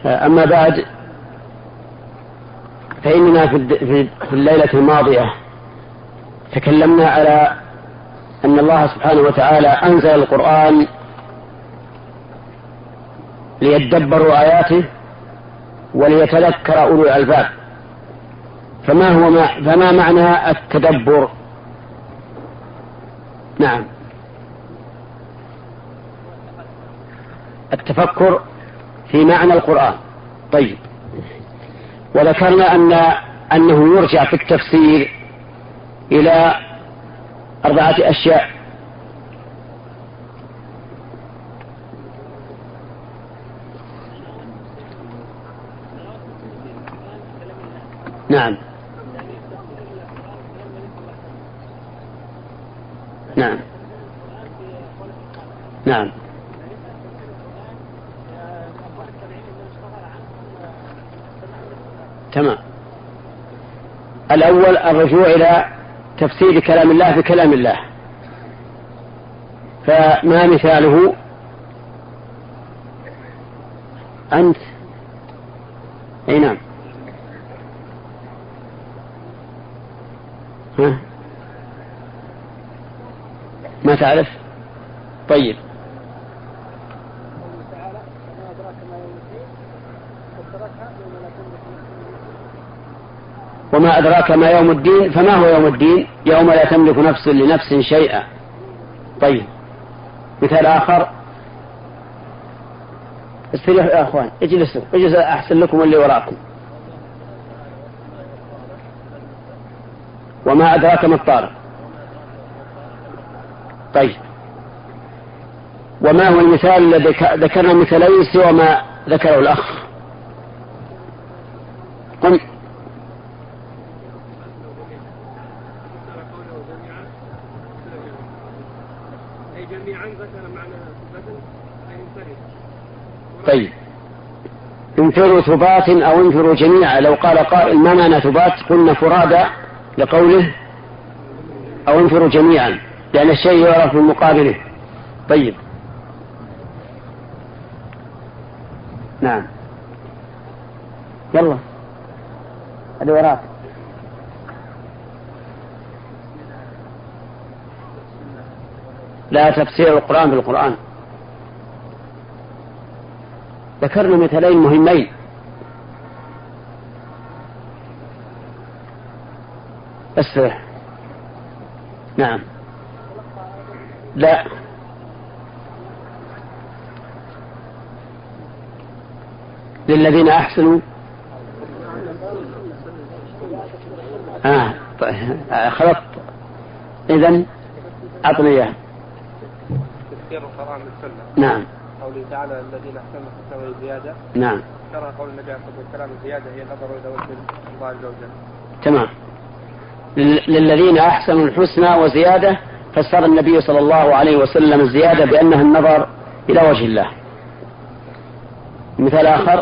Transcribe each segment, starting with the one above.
أما بعد، فإننا في الليلة الماضية تكلمنا على أن الله سبحانه وتعالى أنزل القرآن ليدبروا آياته وليتذكر أولو الألباب. فما معنى التدبر؟ نعم، التفكر في معنى القرآن. طيب، وذكرنا أنه يرجع في التفسير إلى 4 أشياء. نعم نعم نعم. تمام. الأول الرجوع إلى تفسير كلام الله بكلام الله. فما مثاله؟ أنت أي نعم. ها؟ ما تعرف؟ طيب، وما أدراك ما يوم الدين. فما هو يوم الدين؟ يوم لا تملك نفس لنفس شيئا. طيب، مثال آخر. استريحوا يا أخوان، اجلسوا أحسن لكم اللي وراكم. وما أدراك ما الطارق. طيب، وما هو المثال الذي ذكرنا مثالين سوى ما ذكره الأخ؟ قل. طيب، انفروا ثبات أو انفروا جميعا. لو قال قائل ما معنى ثبات؟ قلنا فرادى لقوله أو انفروا جميعا، لأن الشيء يعرف من مقابله. طيب، نعم، يلا هذا وراك. لا تفسير القرآن بالقرآن. ذكرنا مثالين مهمين. اسرح. نعم. لا، للذين أحسنوا. خلط. إذن أعطني إياه. تفسير القرآن بالسنة. نعم. قوله تعالى الذين أحسنوا الحسنى والزيادة. نعام. ترى قول النبي عليه الصلاة والسلام الزيادة هي النظر إلى وجه الله عز وجل. تمام. للذين أحسنوا الحسنى وزيادة، فسر النبي صلى الله عليه وسلم الزيادة بأنها النظر إلى وجه الله. مثال آخر.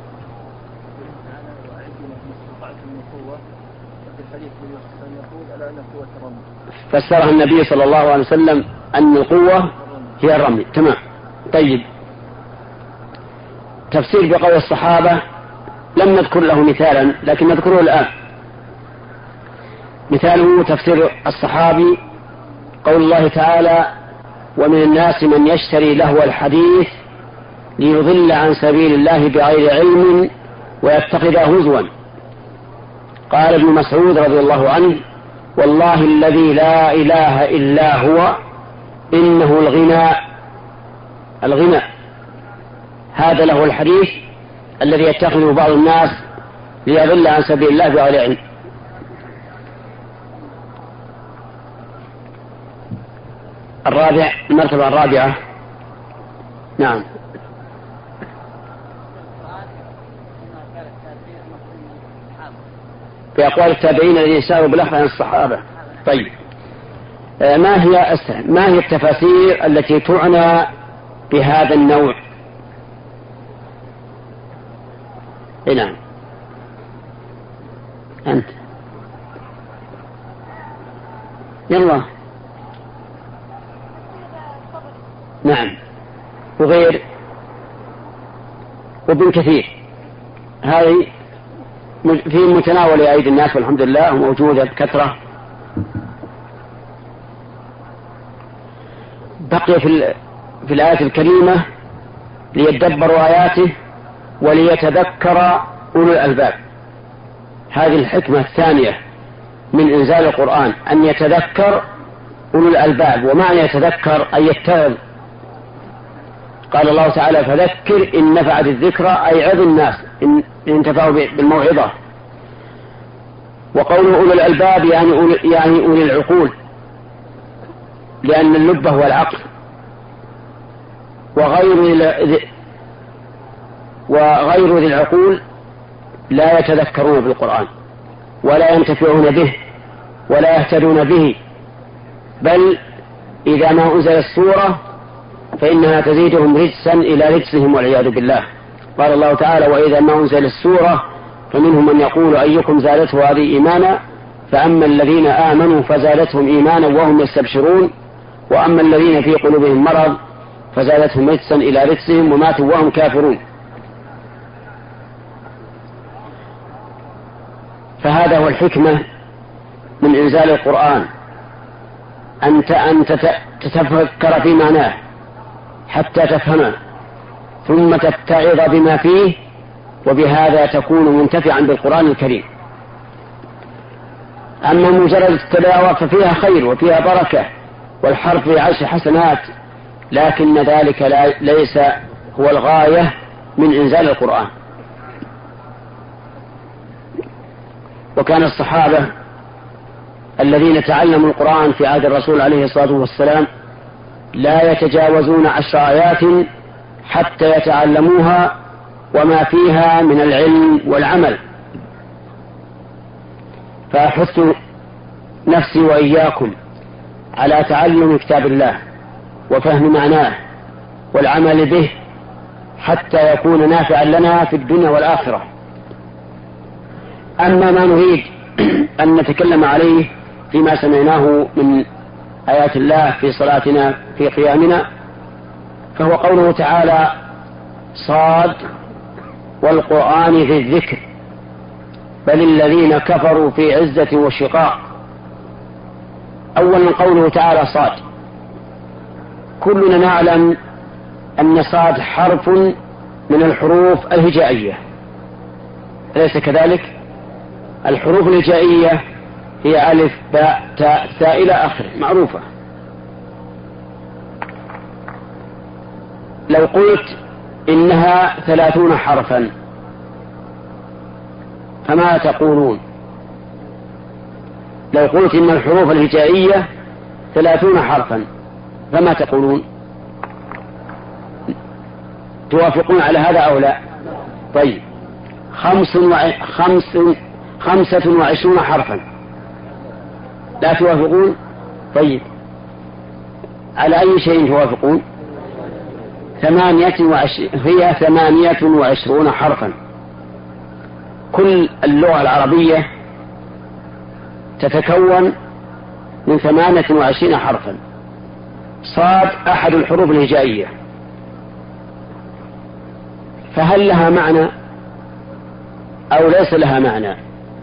فسرها النبي صلى الله عليه وسلم أن القوة هي الرمي. تمام. طيب، تفسير بقول الصحابة لم نذكر له مثالا لكن نذكره الآن. مثاله تفسير الصحابي قول الله تعالى ومن الناس من يشتري لهو الحديث ليضل عن سبيل الله بغير علم ويتخذه هزوا. قال ابن مسعود رضي الله عنه والله الذي لا إله إلا هو إنه الغنى هذا له الحديث الذي يتخذه بعض الناس ليضل عن سبيل الله بغير علم. الرابع، المرتبة الرابعة. نعم. في أقوال التابعين الذين ساروا بالأخذ عن الصحابة. طيب، ما هي التفاسير التي تعنى بهذا النوع؟ نعم، أنت. يلا. نعم، وغير وابن كثير. هذه في متناول أيدي الناس والحمد لله وموجودة بكثرة. بقي في الآية الكريمة ليدبروا آياته وليتذكر أولو الألباب. هذه الحكمة الثانية من إنزال القرآن، أن يتذكر أولو الألباب. ومعنى يتذكر أن يتعظ. قال الله تعالى فذكر إن نفعت الذكرى، أي عظ الناس إن انتفعوا بالموعظة. وقوله أولو الألباب يعني أولي العقول، لأن اللب هو العقل. وغير ذي العقول لا يتذكرون بالقرآن ولا ينتفعون به ولا يهتدون به، بل إذا ما أنزل السورة فإنها تزيدهم رجسا إلى رجسهم والعياذ بالله. قال الله تعالى وإذا ما أنزل السورة فمنهم من يقول أيكم زادته هذه إيمانا، فأما الذين آمنوا فزادتهم إيمانا وهم يستبشرون، وأما الذين في قلوبهم مرض فزادتهم رجسا إلى رجسهم وماتوا وهم كافرون. فهذا هو الحكمة من إنزال القرآن، أن تتفكر في معناه حتى تفهمه ثم تتعظ بما فيه، وبهذا تكون منتفعا بالقرآن الكريم. أما مجرد التلاوة ففيها خير وفيها بركة والحرف في 10 حسنات، لكن ذلك ليس هو الغاية من إنزال القرآن. وكان الصحابة الذين تعلموا القرآن في عهد الرسول عليه الصلاة والسلام لا يتجاوزون 10 آيات حتى يتعلموها وما فيها من العلم والعمل. فأحث نفسي وإياكم على تعلم كتاب الله وفهم معناه والعمل به حتى يكون نافعا لنا في الدنيا والآخرة. أما ما نريد أن نتكلم عليه فيما سمعناه من آيات الله في صلاتنا في قيامنا، فهو قوله تعالى صاد والقرآن ذي الذكر بل الذين كفروا في عزة وشقاق. أولا قوله تعالى صاد، كلنا نعلم أن صاد حرف من الحروف الهجائية، أليس كذلك؟ الحروف الهجائية هي ألف باء تاء ثاء إلى آخره معروفة. لو قلت إنها 30 حرفا فما تقولون؟ لو قلت إن الحروف الهجائية 30 حرفا فما تقولون؟ توافقون على هذا أو لا؟ طيب 25 حرفا لا توافقون؟ طيب على أي شيء توافقون؟ 28 حرفا. كل اللغة العربية تتكون من 28 حرفا. صاد أحد الحروف الهجائية، فهل لها معنى أو ليس لها معنى؟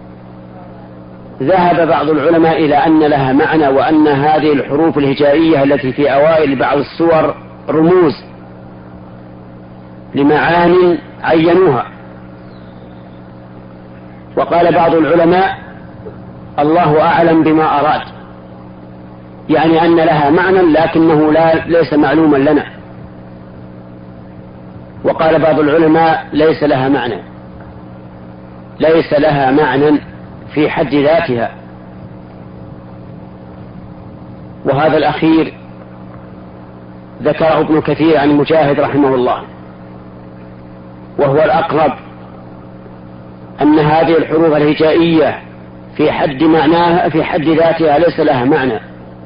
ذهب بعض العلماء إلى أن لها معنى، وأن هذه الحروف الهجائية التي في أوائل بعض السور رموز لمعان عينوها. وقال بعض العلماء الله أعلم بما أراد، يعني أن لها معنى لكنه ليس معلوما لنا. وقال بعض العلماء ليس لها معنى، ليس لها معنى في حد ذاتها. وهذا الأخير ذكره ابن كثير عن مجاهد رحمه الله، وهو الأقرب، أن هذه الحروف الهجائية في حد معناها في حد ذاتها ليس لها معنى.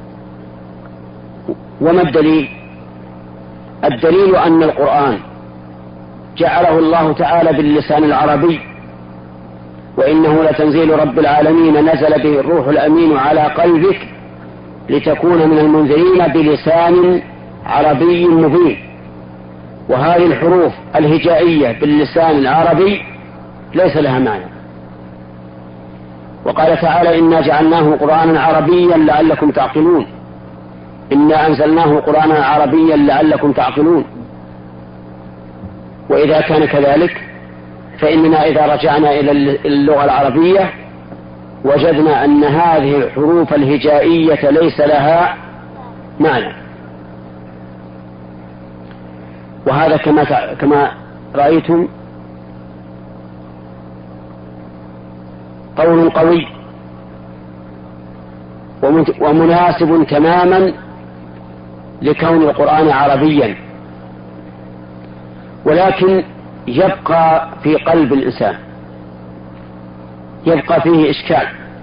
وما الدليل؟ الدليل أن القرآن جعله الله تعالى باللسان العربي، وإنه لتنزيل رب العالمين نزل به الروح الأمين على قلبك لتكون من المنذرين بلسان عربي مبين. وهذه الحروف الهجائية باللسان العربي ليس لها معنى. وقال تعالى إنا جعلناه قرآنا عربيا لعلكم تعقلون، إنا أنزلناه قرآنا عربيا لعلكم تعقلون. وإذا كان كذلك فإننا إذا رجعنا إلى اللغة العربية وجدنا أن هذه الحروف الهجائية ليس لها معنى. وهذا كما رأيتم قول قوي ومناسب تماما لكون القرآن عربيا، ولكن يبقى في قلب الإنسان، يبقى فيه إشكال،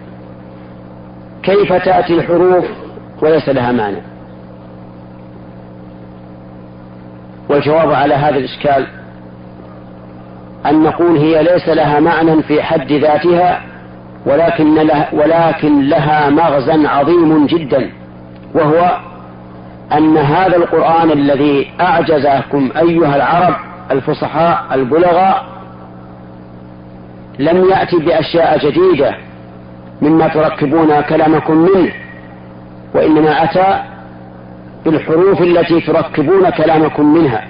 كيف تأتي الحروف وليس لها معنى؟ والجواب على هذا الإشكال أن نقول هي ليس لها معنى في حد ذاتها، ولكن لها مغزى عظيم جدا، وهو أن هذا القرآن الذي أعجزكم أيها العرب الفصحاء البلغاء لم يأتي بأشياء جديدة مما تركبون كلامكم منه، وإنما أتى بالحروف التي تركبون كلامكم منها.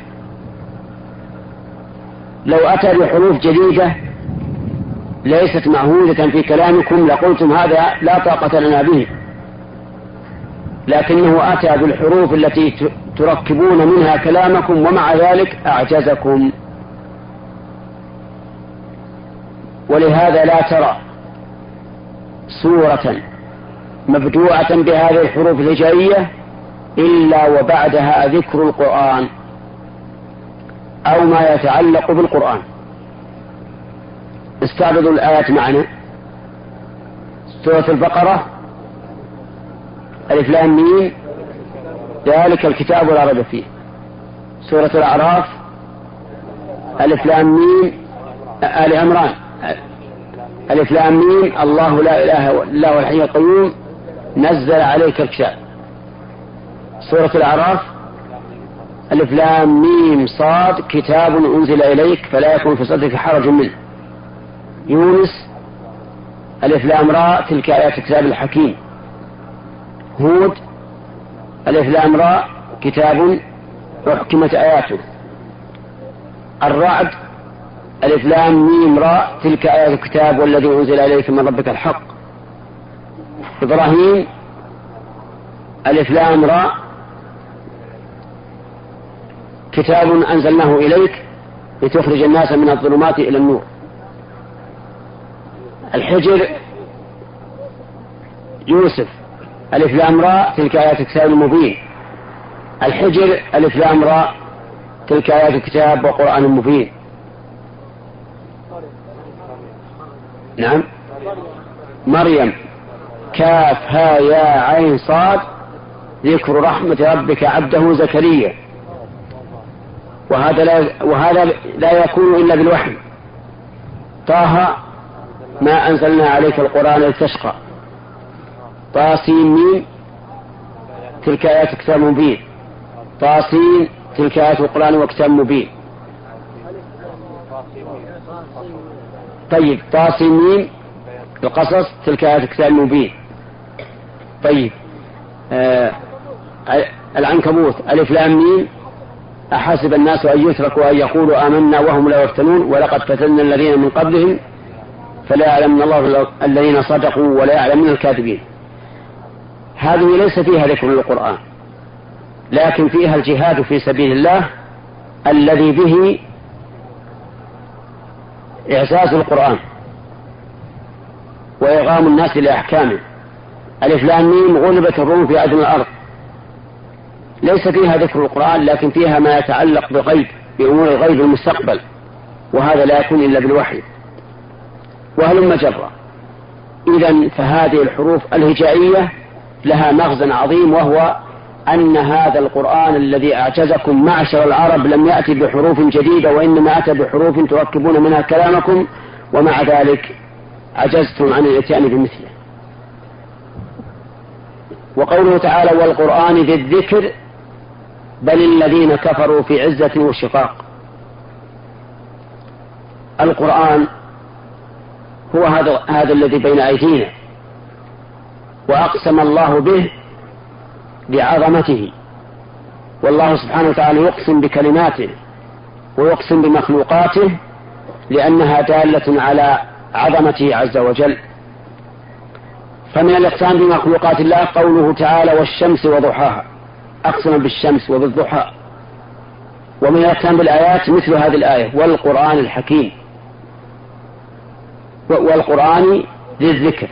لو أتى بحروف جديدة ليست معهودة في كلامكم لقلتم هذا لا طاقة لنا به، لكنه أتى بالحروف التي تركبون منها كلامكم ومع ذلك أعجزكم. ولهذا لا ترى سورة مبدوعة بهذه الحروف الهجائية إلا وبعدها ذكر القرآن أو ما يتعلق بالقرآن. استعرضوا الآيات معنا. سورة البقرة ألف لام ميم ذلك الكتاب لا ريب فيه. سورة الأعراف ألف لام ميم آل عمران ألف لام ميم الله لا إله إلا هو الحي القيوم نزل عليك الكتاب. سورة الأعراف ألف لام ميم صاد كتاب أنزل إليك فلا يكون في صدرك حرج منه. يونس ألف لام راء تلك آيات الكتاب الحكيم. هود ألف لام راء كتاب أحكمت آياته. الرعد ألف لام ميم راء تلك آيات الكتاب والذي أنزل إليك من ربك الحق. إبراهيم ألف لام راء كتاب أنزلناه إليك لتخرج الناس من الظلمات إلى النور. الحجر يوسف ألف لام راء تلك آيات الكتاب المبين. الحجر ألف لام راء تلك آيات الكتاب وقرآن مبين. نعم. مريم كاف ها يا عين صاد ذكر رحمة ربك عبده زكريا. وهذا لا يكون إلا بالوحي. طه ما أنزلنا عليك القرآن لتشقى. طاسين ميم تلك آيات الكتاب مبين. طاسين تلك آيات القرآن وكتاب مبين. طيب طاسين ميم القصص تلك آيات الكتاب مبين. طيب العنكبوت ألف لام ميم أحسب الناس أن يتركوا أن يقولوا آمنا وهم لا يفتنون ولقد فتنا الذين من قبلهم فلا يعلمن الله الذين صدقوا ولا يعلمن الكاذبين. هذه ليس فيها ذكر للقرآن، لكن فيها الجهاد في سبيل الله الذي به إعزاز القرآن وإرغام الناس لأحكامه. ألف لام ميم غلبت الروم في أدنى الأرض. ليس فيها ذكر القرآن، لكن فيها ما يتعلق بغيب بأمور الغيب المستقبل، وهذا لا يكون إلا بالوحي. وهلم جرة. إذن فهذه الحروف الهجائية لها مغزى عظيم، وهو أن هذا القرآن الذي أعجزكم معشر العرب لم يأتي بحروف جديدة، وإنما أتى بحروف تركبون منها كلامكم، ومع ذلك عجزتم عن الإتيان بمثله. وقوله تعالى والقرآن ذي الذكر بل الذين كفروا في عزة وشقاق. القرآن هو هذا الذي بين أيدينا، وأقسم الله به بعظمته. والله سبحانه وتعالى يقسم بكلماته ويقسم بمخلوقاته لأنها دالة على عظمته عز وجل. فمن الإقسام بمخلوقات الله قوله تعالى والشمس وضحاها، أقسم بالشمس وبالضحى. ومن الإقسام بالآيات مثل هذه الآية والقرآن الحكيم، والقرآن ذي الذكر.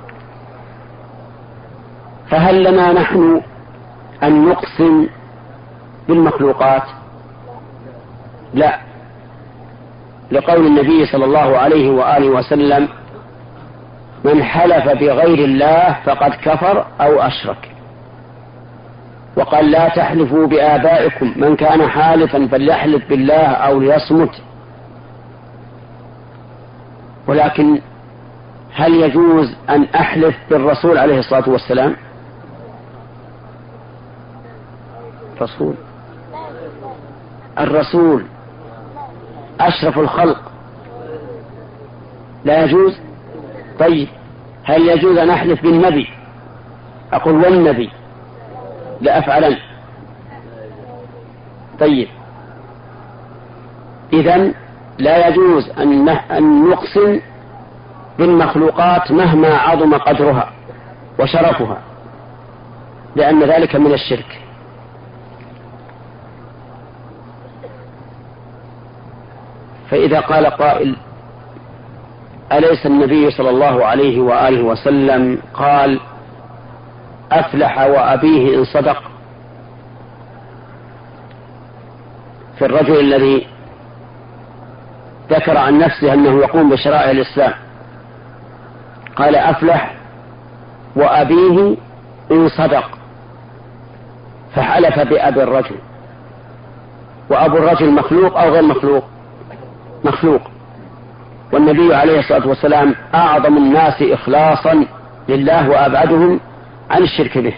فهل لنا نحن أن نقسم بالمخلوقات؟ لا، لقول النبي صلى الله عليه وآله وسلم من حلف بغير الله فقد كفر أو أشرك. وقال لا تحلفوا بآبائكم، من كان حالفا فليحلف بالله أو ليصمت. ولكن هل يجوز أن أحلف بالرسول عليه الصلاة والسلام؟ الرسول أشرف الخلق، لا يجوز. طيب هل يجوز أن أحلف بالنبي؟ أقول والنبي لأفعلن. طيب إذن لا يجوز أن نقسم بالمخلوقات مهما عظم قدرها وشرفها، لأن ذلك من الشرك. فإذا قال قائل أليس النبي صلى الله عليه وآله وسلم قال أفلح وأبيه إن صدق في الرجل الذي ذكر عن نفسه أنه يقوم بشرائع الإسلام؟ قال أفلح وأبيه إن صدق، فحلف بأبي الرجل. وأبو الرجل مخلوق أو غير مخلوق؟ مخلوق. والنبي عليه الصلاة والسلام أعظم الناس إخلاصا لله وأبعدهم عن الشرك به.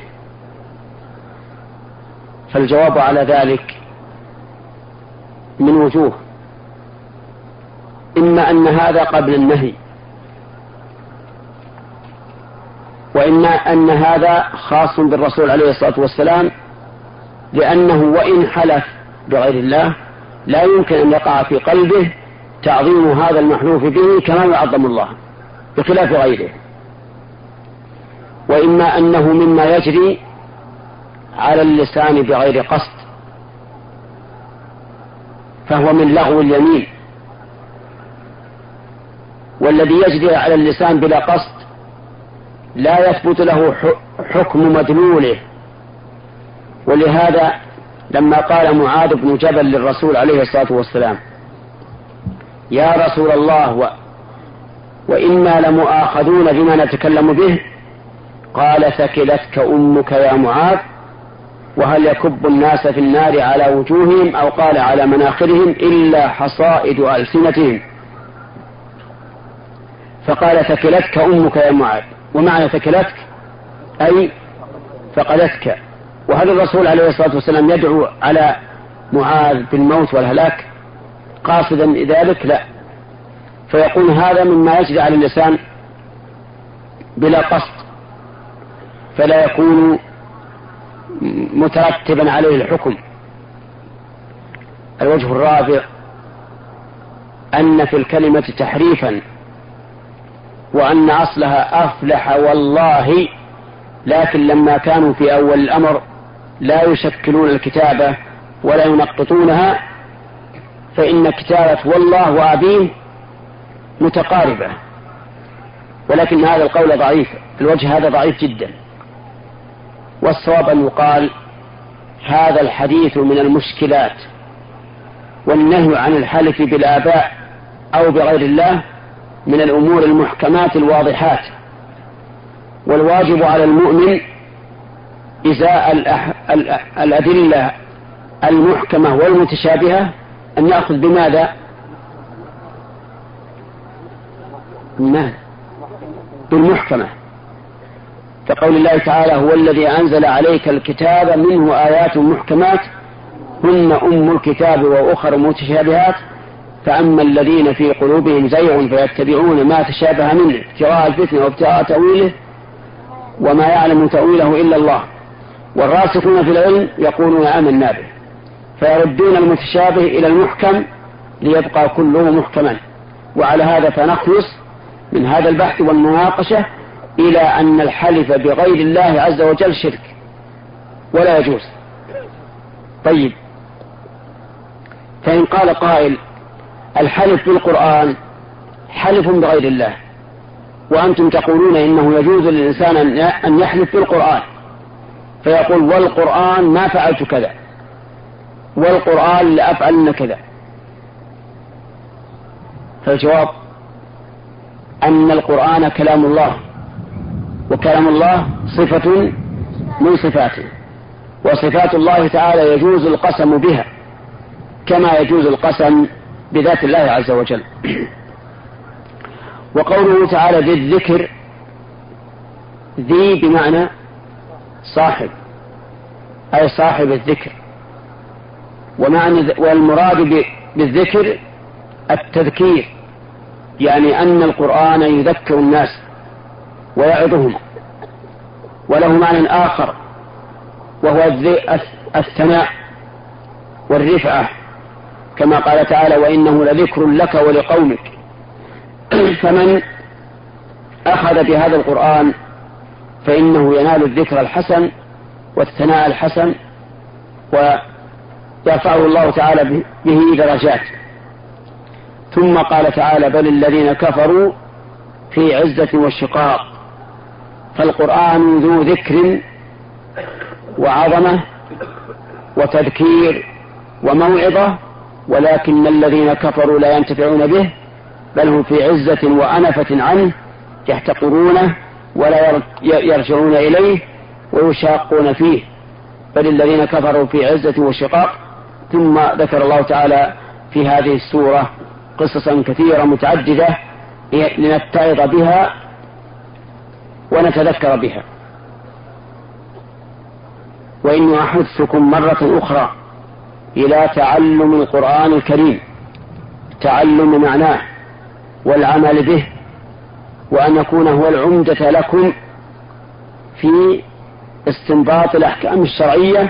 فالجواب على ذلك من وجوه: إما أن هذا قبل النهي، وإما أن هذا خاص بالرسول عليه الصلاة والسلام، لأنه وإن حلف بغير الله لا يمكن أن يقع في قلبه تعظيم هذا المحلوف به كما يعظم الله بخلاف غيره. وإما أنه مما يجري على اللسان بغير قصد، فهو من لغو اليمين. والذي يجري على اللسان بلا قصد لا يثبت له حكم مدلوله. ولهذا لما قال معاذ بن جبل للرسول عليه الصلاة والسلام يا رسول الله وإنا لمؤاخذون بما نتكلم به، قال ثكلتك أمك يا معاذ، وهل يكب الناس في النار على وجوههم أو قال على مناخرهم إلا حصائد ألسنتهم. فقال ثكلتك أمك يا معاذ، ومعنى ثكلتك أي فقدتك. وهل الرسول عليه الصلاة والسلام يدعو على معاذ بالموت والهلاك قاصدا ذلك؟ لا. فيقول هذا مما يجري على اللسان بلا قصد، فلا يكون مترتبا عليه الحكم. الوجه الرابع أن في الكلمة تحريفا، وأن أصلها أفلح والله، لكن لما كانوا في أول الأمر لا يشكلون الكتابة ولا ينقطونها، فإن كتابة والله وأبيه متقاربة. ولكن هذا القول ضعيف، الوجه هذا ضعيف جدا. والصواب أن يقال هذا الحديث من المشكلات، والنهي عن الحلف بالآباء أو بغير الله من الأمور المحكمات الواضحات. والواجب على المؤمن إزاء الأدلة المحكمة والمتشابهة أن يأخذ بماذا؟ بالمحكمة، كقول الله تعالى هو الذي أنزل عليك الكتاب منه آيات محكمات هن أم الكتاب وأخر متشابهات فأما الذين في قلوبهم زيغ فيتبعون ما تشابه منه ابتغاء الفتنة وابتغاء تأويله وما يعلم تأويله إلا الله والراسخون في العلم يقولون آمنا به فيردون المتشابه إلى المحكم ليبقى كله محكما. وعلى هذا فنخلص من هذا البحث والمناقشة إلى أن الحلف بغير الله عز وجل شرك ولا يجوز. طيب، فإن قال قائل الحلف بالقرآن حلف بغير الله وأنتم تقولون إنه يجوز للإنسان أن يحلف بالقرآن، فيقول والقرآن ما فعلت كذا والقرآن لأفعلن كذا، فالجواب أن القرآن كلام الله وكلام الله صفة من صفاته، وصفات الله تعالى يجوز القسم بها كما يجوز القسم بذات الله عز وجل. وقوله تعالى ذي الذكر، ذي بمعنى صاحب أي صاحب الذكر، والمراد بالذكر التذكير، يعني أن القرآن يذكر الناس ويعظهم. وله معنى آخر وهو الثناء والرفعة كما قال تعالى وإنه لذكر لك ولقومك. فمن أخذ بهذا القرآن فإنه ينال الذكر الحسن والثناء الحسن ويرفعه الله تعالى به درجات. ثم قال تعالى بل الذين كفروا في عزة وشقاق. فالقرآن ذو ذكر وعظمة وتذكير وموعظة، ولكن الذين كفروا لا ينتفعون به بل هم في عزة وأنفة عنه يحتقرونه ولا يرجعون إليه ويشاقون فيه. بل الذين كفروا في عزة وشقاق. ثم ذكر الله تعالى في هذه السورة قصصا كثيرة متعددة لنتعظ بها ونتذكر بها. وإني أحثكم مرة أخرى إلى تعلم القرآن الكريم، تعلم معناه والعمل به، وأن يكون هو العمدة لكم في استنباط الأحكام الشرعية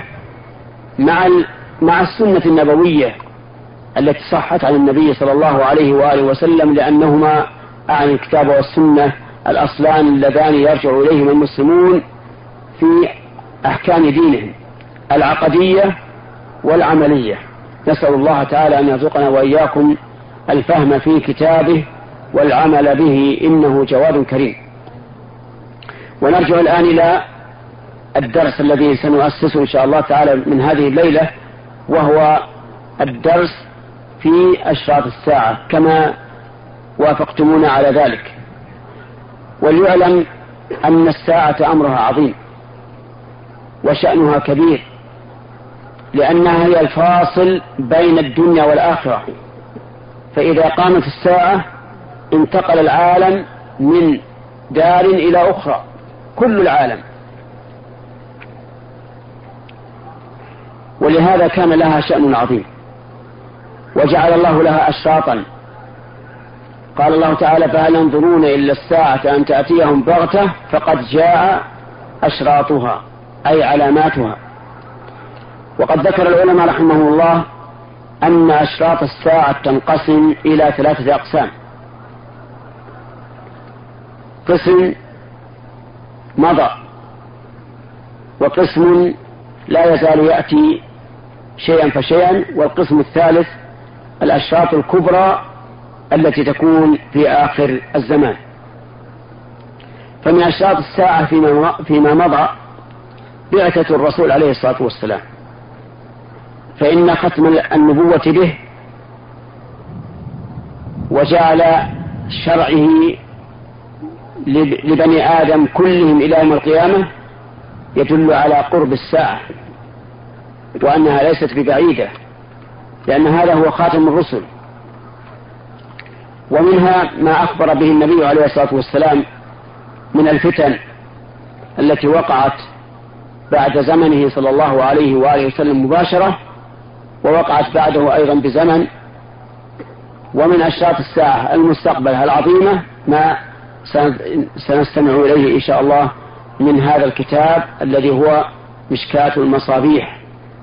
مع السنة النبوية التي صحت عن النبي صلى الله عليه وآله وسلم، لأنهما عن الكتاب والسنة الأصلان اللذان يرجع إليهما المسلمون في أحكام دينهم العقدية والعملية. نسأل الله تعالى أن يرزقنا وإياكم الفهم في كتابه والعمل به إنه جواد كريم. ونرجع الآن إلى الدرس الذي سنؤسسه إن شاء الله تعالى من هذه الليلة، وهو الدرس في أشراط الساعة كما وافقتمونا على ذلك. وليعلم أن الساعة أمرها عظيم وشأنها كبير، لأنها هي الفاصل بين الدنيا والآخرة. فإذا قامت الساعة انتقل العالم من دار إلى أخرى، كل العالم. ولهذا كان لها شأن عظيم وجعل الله لها أشراطا. قال الله تعالى فهل ينظرون إلا الساعة أن تأتيهم بغتة فقد جاء أشراطها أي علاماتها. وقد ذكر العلماء رحمه الله أن أشراط الساعة تنقسم إلى 3 أقسام. قسم مضى، وقسم لا يزال يأتي شيئا فشيئا، والقسم الثالث الأشراط الكبرى التي تكون في آخر الزمان. فمن أشراط الساعة فيما مضى بعثة الرسول عليه الصلاة والسلام، فإن ختم النبوة به وجعل شرعه لبني آدم كلهم إلى يوم القيامة يدل على قرب الساعة وأنها ليست ببعيدة، لأن هذا هو خاتم الرسل. ومنها ما أخبر به النبي عليه الصلاة والسلام من الفتن التي وقعت بعد زمنه صلى الله عليه وآله وسلم مباشرة، ووقعت بعده أيضا بزمن، ومن أشراط الساعة المستقبلة العظيمة ما سنستمع إليه إن شاء الله من هذا الكتاب الذي هو مشكاة المصابيح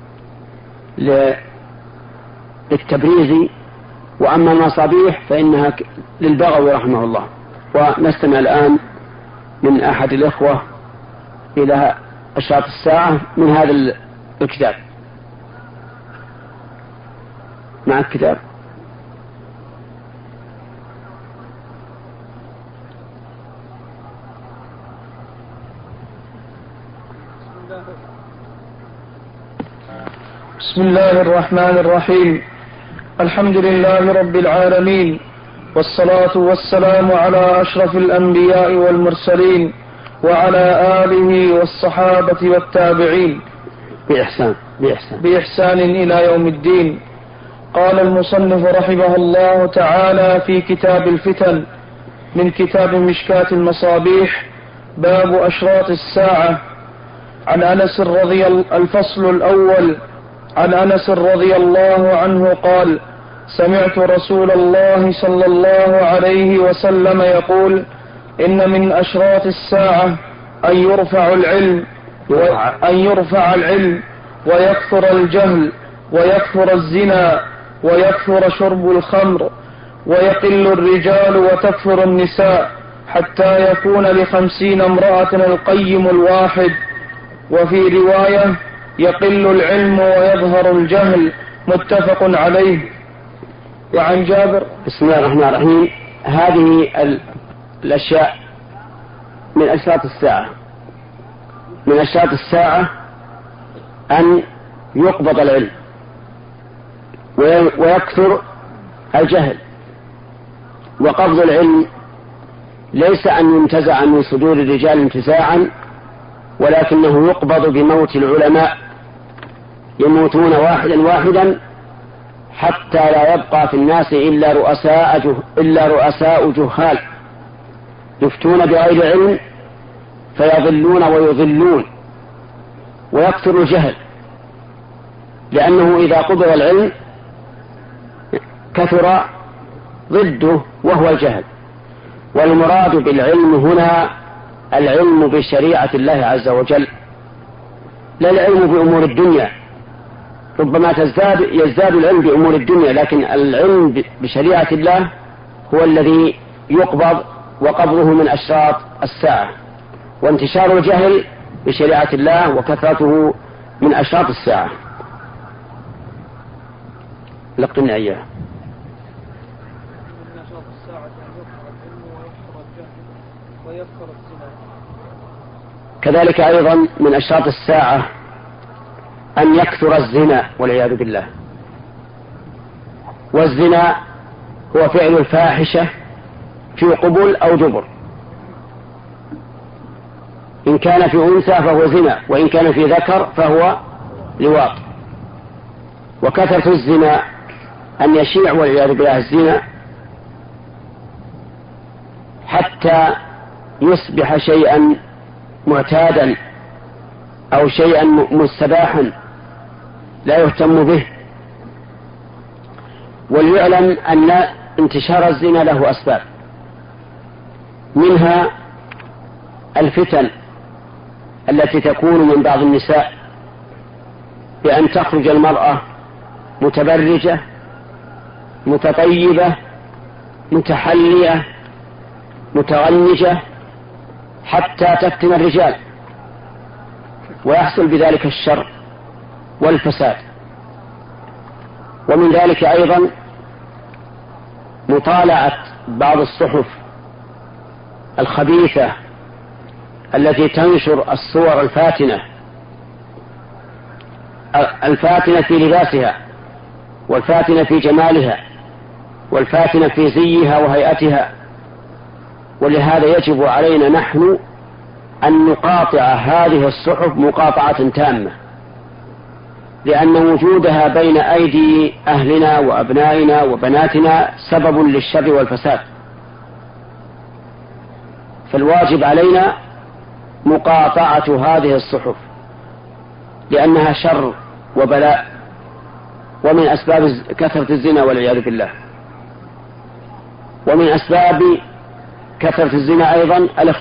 للتبريز. وأما المصابيح فإنها للبغوي رحمه الله. ونستمع الآن من أحد الإخوة إلى أشراط الساعة من هذا الكتاب. مع الكتاب. بسم الله الرحمن الرحيم. الحمد لله رب العالمين، والصلاة والسلام على أشرف الأنبياء والمرسلين وعلى آله والصحابة والتابعين بإحسان إلى يوم الدين. قال المصنف رحمه الله تعالى في كتاب الفتن من كتاب مشكاة المصابيح باب أشراط الساعة. عن أنس الفصل الأول. عن أنس رضي الله عنه قال: سمعت رسول الله صلى الله عليه وسلم يقول: إن من أشراط الساعة أن يرفع العلم ويكثر الجهل ويكثر الزنا ويكثر شرب الخمر ويقل الرجال وتكثر النساء حتى يكون ل50 امرأة القيم الواحد. وفي رواية: يقل العلم ويظهر الجهل. متفق عليه. وعن جابر. بسم الله الرحمن الرحيم. هذه الأشياء من أشراط الساعة. من أشراط الساعة أن يقبض العلم ويكثر الجهل. وقبض العلم ليس أن ينتزع من صدور الرجال انتزاعا، ولكنه يقبض بموت العلماء، يموتون واحدا واحدا حتى لا يبقى في الناس إلا رؤساء جهال يفتون بغير علم فيضلون ويضلون. ويكثر الجهل، لأنه إذا قبض العلم كثر ضده وهو الجهل. والمراد بالعلم هنا العلم بشريعة الله عز وجل، لا العلم بأمور الدنيا. ربما يزداد العلم بأمور الدنيا، لكن العلم بشريعة الله هو الذي يقبض، وقبضه من أشراط الساعة. وانتشار الجهل بشريعة الله وكثرته من أشراط الساعة. لقنا إياه. كذلك أيضا من أشراط الساعة أن يكثر الزنا والعياذ بالله. والزنا هو فعل الفاحشة في قبل أو دبر. إن كان في أنثى فهو زنا، وإن كان في ذكر فهو لواط. وكثرة الزنا أن يشيع والعياذ بالله الزنا حتى يصبح شيئا معتادا أو شيئا مستباحا لا يهتم به. وليعلم أن انتشار الزنا له أسباب، منها الفتن التي تكون من بعض النساء، بأن تخرج المرأة متبرجة متطيبة متحلية متغنجة حتى تفتن الرجال، ويحصل بذلك الشر والفساد. ومن ذلك أيضا مطالعة بعض الصحف الخبيثة التي تنشر الصور الفاتنة في لباسها، والفاتنة في جمالها، والفاتنة في زيها وهيئتها. ولهذا يجب علينا نحن أن نقاطع هذه الصحف مقاطعة تامة، لأن وجودها بين أيدي أهلنا وأبنائنا وبناتنا سبب للشر والفساد. فالواجب علينا مقاطعة هذه الصحف، لأنها شر وبلاء ومن أسباب كثرة الزنا والعياذ بالله. ومن أسباب كثرة الزنا أيضا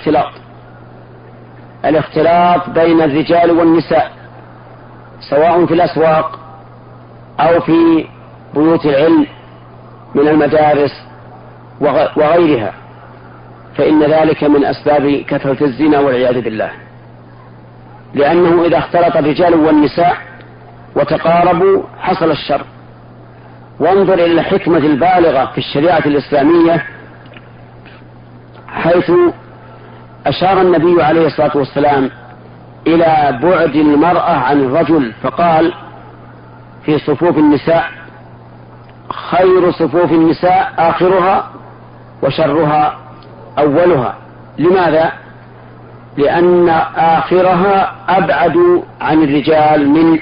الاختلاط بين الرجال والنساء، سواء في الأسواق أو في بيوت العلم من المدارس وغيرها، فإن ذلك من أسباب كثرة الزنا والعياذ بالله، لأنه إذا اختلط الرجال والنساء وتقاربوا حصل الشر. وانظر إلى الحكمة البالغة في الشريعة الإسلامية، حيث أشار النبي عليه الصلاة والسلام إلى بعد المرأة عن الرجل، فقال في صفوف النساء: خير صفوف النساء آخرها وشرها أولها. لماذا؟ لأن آخرها أبعد عن الرجال من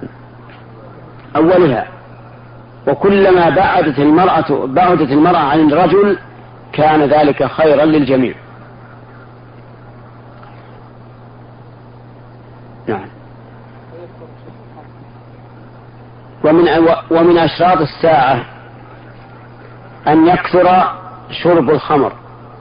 أولها، وكلما بعدت المرأة عن الرجل كان ذلك خيرا للجميع. نعم. ومن أشراط الساعة أن يكثر شرب الخمر.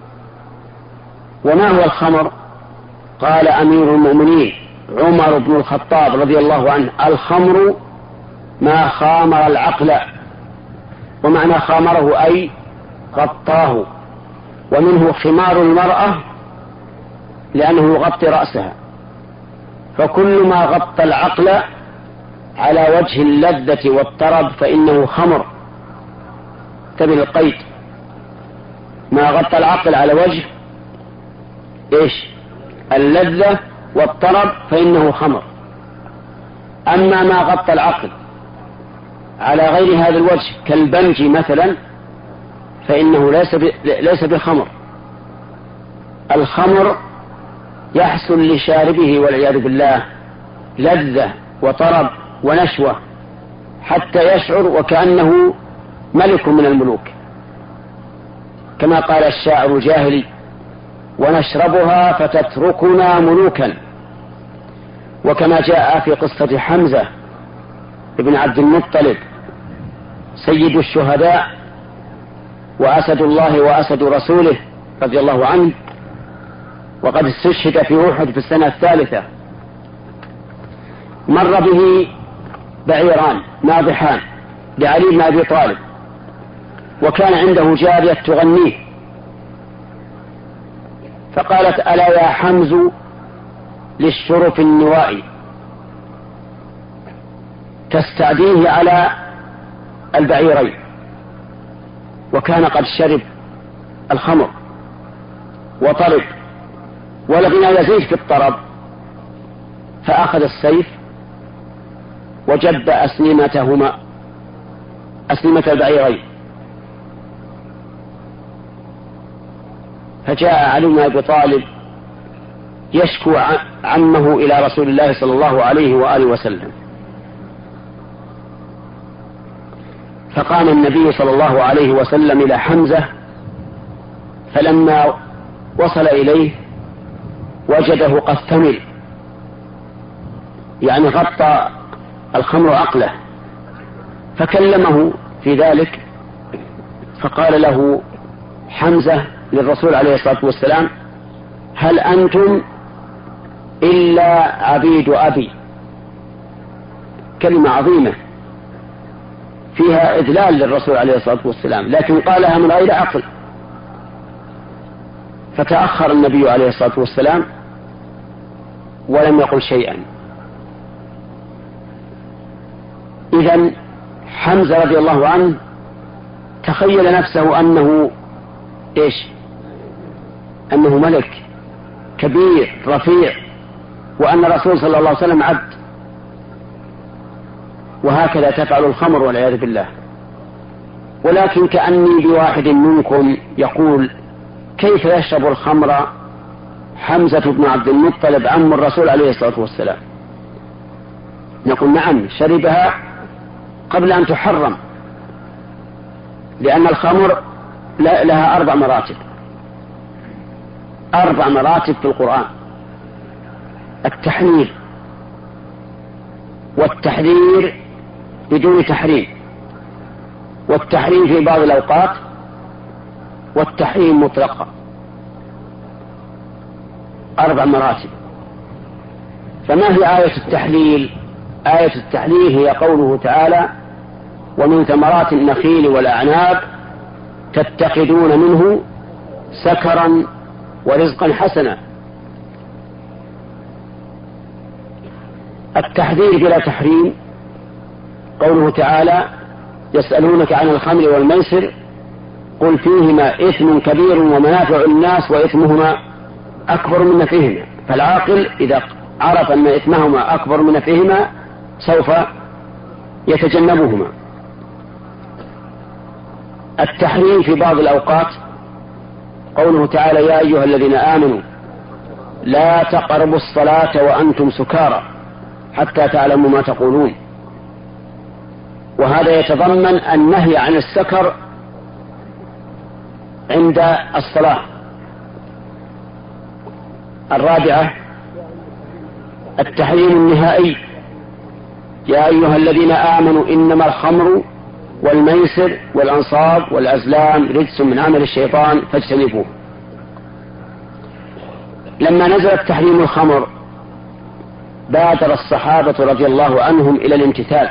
وما هو الخمر؟ قال أمير المؤمنين عمر بن الخطاب رضي الله عنه: الخمر ما خامر العقل. ومعنى خامره أي غطاه، ومنه خمار المرأة لأنه يغطي رأسها، فكل ما غطى العقل على وجه اللذة والطرب فإنه خمر. تبع القيد: ما غطى العقل على وجه اللذة والطرب فإنه خمر. أما ما غطى العقل على غير هذا الوجه كالبنج مثلا فإنه ليس بخمر. الخمر يحصل لشاربه والعياذ بالله لذة وطرب ونشوة حتى يشعر وكأنه ملك من الملوك، كما قال الشاعر الجاهلي: ونشربها فتتركنا ملوكا. وكما جاء في قصة حمزة ابن عبد المطلب سيد الشهداء وأسد الله وأسد رسوله رضي الله عنه، وقد استشهد في أحد في السنة الثالثة، مر به بعيران ناضحان لعلي بن أبي طالب، وكان عنده جارية تغنيه، فقالت: ألا يا حمز للشرف النوائي، تستعديه على البعيرين. وكان قد شرب الخمر وطرب والغنى يزيد في الطرب، فأخذ السيف وجب أسنمة البعيرين، فجاء علي بن أبي طالب يشكو عمه إلى رسول الله صلى الله عليه وآله وسلم، فقام النبي صلى الله عليه وسلم إلى حمزة، فلما وصل إليه وجده قد ثمل، يعني غطى الخمر عقله، فكلمه في ذلك، فقال له حمزة للرسول عليه الصلاة والسلام: هل أنتم إلا عبيد أبي؟ كلمة عظيمة فيها إذلال للرسول عليه الصلاة والسلام، لكن قالها من غير عقل. فتأخر النبي عليه الصلاة والسلام ولم يقل شيئا. إذن حمزة رضي الله عنه تخيل نفسه أنه أنه ملك كبير رفيع، وأن الرسول صلى الله عليه وسلم عبد، وهكذا تفعل الخمر والعياذ بالله. ولكن كأني بواحد منكم يقول: كيف يشرب الخمر حمزة بن عبد المطلب عم الرسول عليه الصلاة والسلام؟ نقول: نعم، شربها قبل أن تحرم، لأن الخمر لها 4 مراتب، 4 مراتب في القرآن: التحليل والتحذير بدون تحريم، والتحريم في بعض الأوقات والتحريم مطلقا 4 مراتب. فما هي آية التحليل؟ آية التحليل هي قوله تعالى: ومن ثمرات النخيل والأعناب تتخذون منه سكرا ورزقا حسنا. التحذير بلا تحريم قوله تعالى: يسألونك عن الخمر والميسر قل فيهما إثم كبير ومنافع للناس وإثمهما أكبر من نفعهما. فالعاقل إذا عرف أن إثمهما أكبر من نفعهما سوف يتجنبهما. التحريم في بعض الأوقات قوله تعالى: يا أيها الذين آمنوا لا تقربوا الصلاة وأنتم سكارى حتى تعلموا ما تقولون. وهذا يتضمن النهي عن السكر عند الصلاة. 4 التحريم النهائي: يا أيها الذين آمنوا إنما الخمر والميسر والأنصاب والأزلام رجس من عمل الشيطان فاجتنبوه. لما نزل تحريم الخمر بادر الصحابة رضي الله عنهم إلى الامتثال،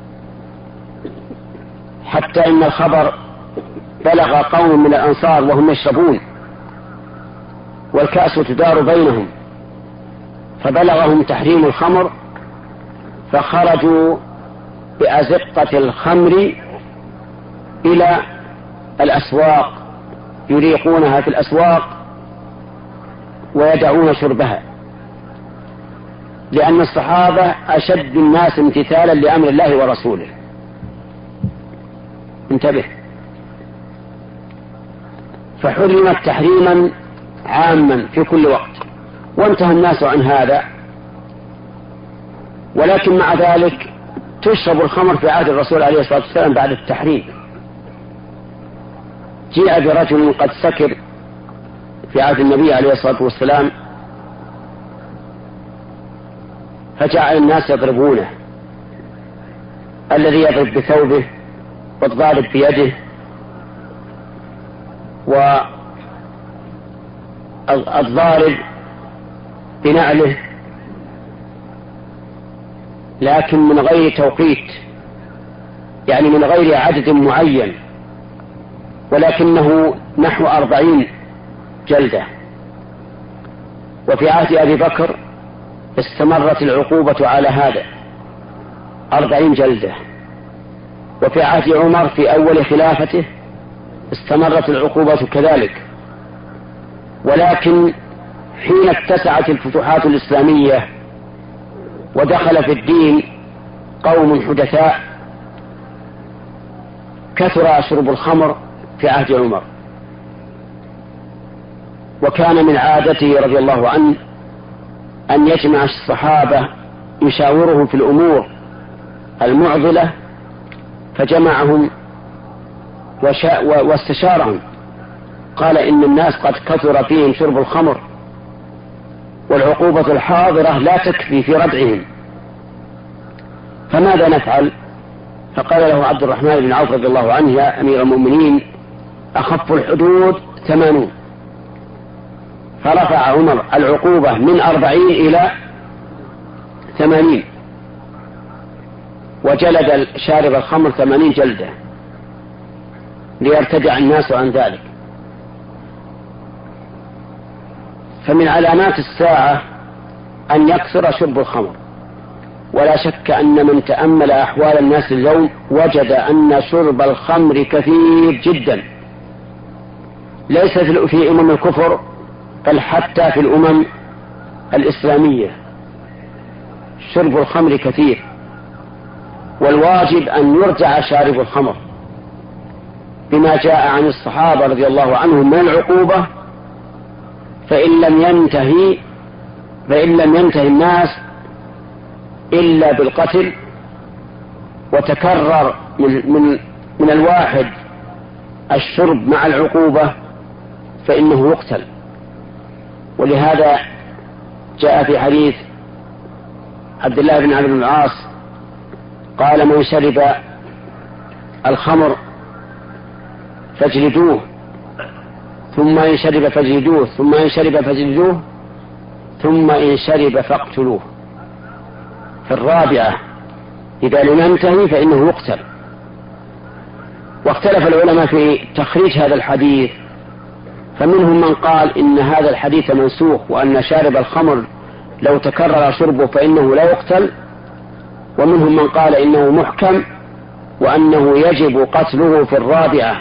حتى إن الخبر بلغ قوم من الأنصار وهم يشربون والكأس تدار بينهم، فبلغهم تحريم الخمر فخرجوا بأزقة الخمر إلى الأسواق يريقونها في الأسواق ويدعون شربها، لأن الصحابة أشد الناس امتثالا لأمر الله ورسوله. انتبه. فحرمت تحريما عاما في كل وقت وانتهى الناس عن هذا، ولكن مع ذلك تشرب الخمر في عهد الرسول عليه الصلاة والسلام بعد التحريم. جاء برجل قد سكر في عهد النبي عليه الصلاة والسلام فجعل الناس يضربونه، الذي يضرب بثوبه والضارب بيده والضارب بنعله، لكن من غير توقيت، يعني من غير عدد معين، ولكنه نحو 40 جلدة. وفي عهد أبي بكر استمرت العقوبة على هذا 40 جلدة، وفي عهد عمر في أول خلافته استمرت العقوبة كذلك. ولكن حين اتسعت الفتوحات الإسلامية ودخل في الدين قوم حدثاء كثر شرب الخمر في عهد عمر، وكان من عادته رضي الله عنه أن يجمع الصحابة يشاورهم في الأمور المعضلة، فجمعهم واستشارهم، قال: إن الناس قد كثر فيهم شرب الخمر والعقوبة الحاضرة لا تكفي في ردعهم، فماذا نفعل؟ فقال له عبد الرحمن بن عوف رضي الله عنه: يا أمير المؤمنين أخف الحدود 80. فرفع عمر العقوبة من 40 إلى 80، وجلد شارب الخمر 80 جلدة ليرتدع الناس عن ذلك. فمن علامات الساعة أن يكثر شرب الخمر، ولا شك أن من تأمل أحوال الناس اليوم وجد أن شرب الخمر كثير جدا، ليس في أمم الكفر بل حتى في الأمم الإسلامية شرب الخمر كثير، والواجب أن يرجع شارب الخمر بما جاء عن الصحابة رضي الله عنهم من العقوبة، فإن لم ينتهي الناس إلا بالقتل، وتكرر من الواحد الشرب مع العقوبة فإنه يقتل. ولهذا جاء في حديث عبد الله بن عمرو بن العاص قال: من شرب الخمر فاجلدوه ثم إن شرب فاجلدوه ثم إن شرب فاجلدوه ثم إن شرب فاقتلوه. في الرابعة إذا لم ينتهي فإنه يقتل. واختلف العلماء في تخريج هذا الحديث، فمنهم من قال إن هذا الحديث منسوخ وأن شارب الخمر لو تكرر شربه فإنه لا يقتل، ومنهم من قال إنه محكم وأنه يجب قتله في الرابعة،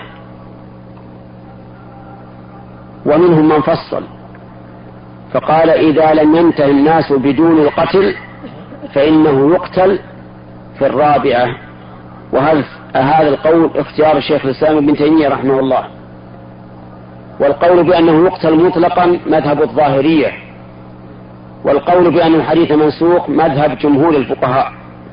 ومنهم من فصل فقال إذا لم ينتهي الناس بدون القتل فإنه يقتل في الرابعة. وهذا القول اختيار الشيخ الإسلام ابن تيمية رحمه الله. والقول بأنه يقتل مطلقا مذهب الظاهرية، والقول بأن الحديث منسوخ مذهب جمهور الفقهاء.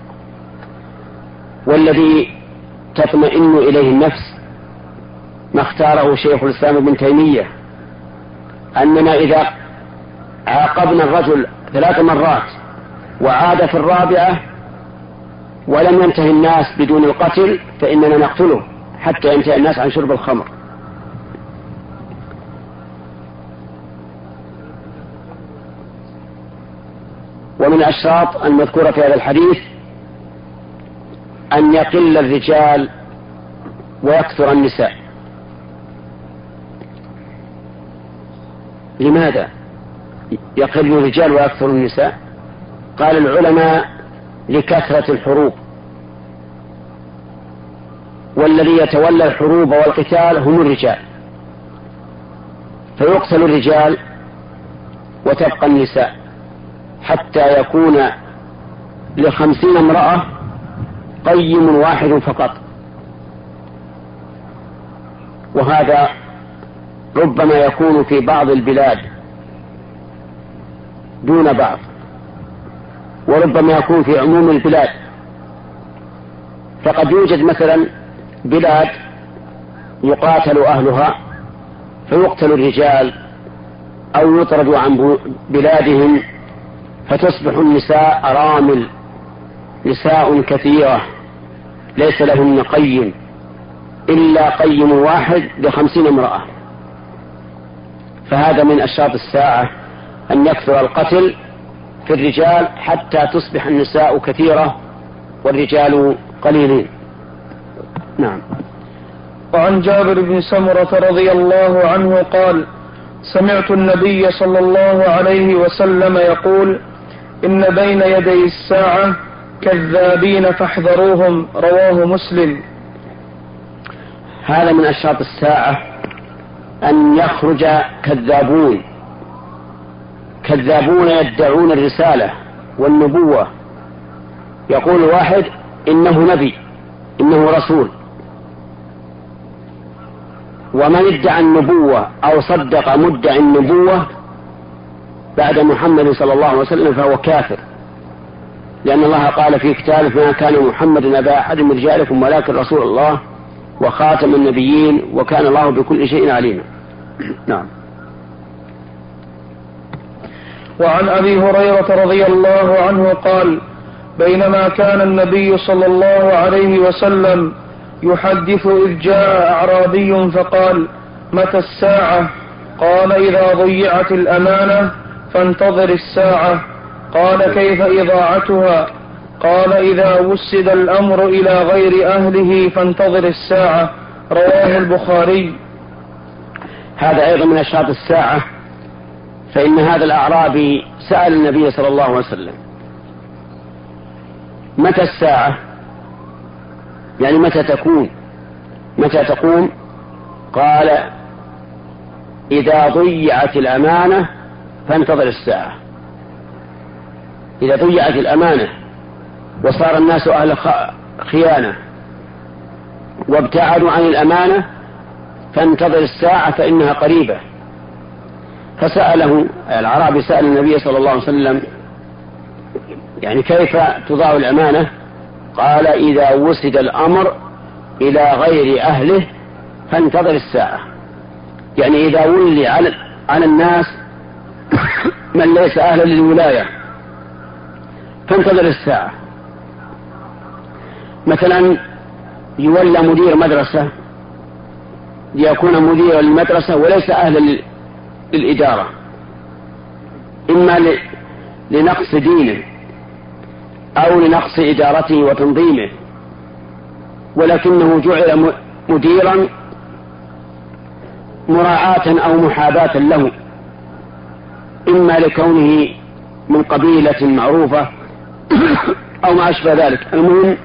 والذي تطمئن إليه النفس ما اختاره شيخ الإسلام ابن تيمية، أننا إذا عاقبنا الرجل 3 مرات وعاد في الرابعة ولم ينتهي الناس بدون القتل فإننا نقتله حتى ينتهي الناس عن شرب الخمر. ومن الأشراط المذكورة في هذا الحديث أن يقل الرجال ويكثر النساء. لماذا يقل الرجال ويكثر النساء؟ قال العلماء لكثرة الحروب، والذي يتولى الحروب والقتال هم الرجال، فيقتل الرجال وتبقى النساء حتى يكون ل50 امرأة قيم واحد فقط. وهذا ربما يكون في بعض البلاد دون بعض، وربما يكون في عموم البلاد. فقد يوجد مثلا بلاد يقاتل أهلها فيقتل الرجال أو يطردوا عن بلادهم، فتصبح النساء أرامل، نساء كثيرة ليس لهن قيم إلا قيم واحد ل50 امرأة. فهذا من أشراط الساعة أن يكثر القتل في الرجال حتى تصبح النساء كثيرة والرجال قليلين. نعم. وعن جابر بن سمرة رضي الله عنه قال: سمعت النبي صلى الله عليه وسلم يقول: إن بين يدي الساعة كذابين فاحذروهم. رواه مسلم. هذا من أشراط الساعة أن يخرج كذابون يدعون الرسالة والنبوة. يقول واحد إنه نبي، إنه رسول، ومن ادعى النبوة أو صدق مدعي النبوة بعد محمد صلى الله عليه وسلم فهو كافر، لأن الله قال في كتابه: ما كان محمد أبا أحد من رجالكم ولكن رسول الله وخاتم النبيين وكان الله بكل شيء عليما. نعم. وعن أبي هريرة رضي الله عنه قال: بينما كان النبي صلى الله عليه وسلم يحدث إذ جاء أعرابي فقال: متى الساعة؟ قال: إذا ضيعت الأمانة فانتظر الساعة. قال: كيف إضاعتها؟ قال: إذا وسد الأمر إلى غير أهله فانتظر الساعة. رواه البخاري. هذا أيضا من أشراط الساعة، فإن هذا الأعرابي سأل النبي صلى الله عليه وسلم: متى الساعة؟ يعني متى تقوم؟ قال: إذا ضيعت الأمانة فانتظر الساعة. إذا ضيعت الأمانة وصار الناس أهل خيانة وابتعدوا عن الأمانة فانتظر الساعة فإنها قريبة. فسأله الأعرابي، سأل النبي صلى الله عليه وسلم: يعني كيف تضاع الأمانة؟ قال: إذا وسد الأمر إلى غير أهله فانتظر الساعة. يعني إذا ولي على الناس من ليس أهلا للولاية فانتظر الساعة. مثلا يولى مدير مدرسة ليكون مديرا للمدرسة وليس أهلا للإدارة، إما لنقص دينه أو لنقص إدارته وتنظيمه، ولكنه جعل مديرا مراعاة أو محاباة له، إما لكونه من قبيلة معروفة أو ما أشبه ذلك. المهم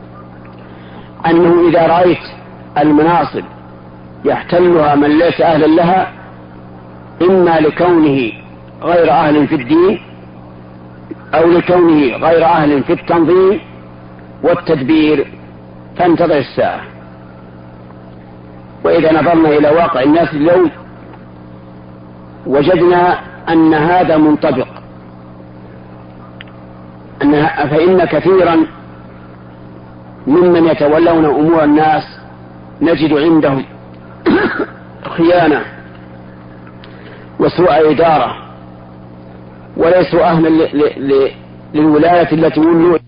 أنه إذا رأيت المناصب يحتلها من ليس أهلا لها، إما لكونه غير أهل في الدين أو لكونه غير أهل في التنظيم والتدبير، فانتظر الساعة. وإذا نظرنا إلى واقع الناس اليوم وجدنا أن هذا منطبق، فإن كثيرا ممن يتولون أمور الناس نجد عندهم خيانة وسوء إدارة، وليسوا أهلا للولاية التي ولوا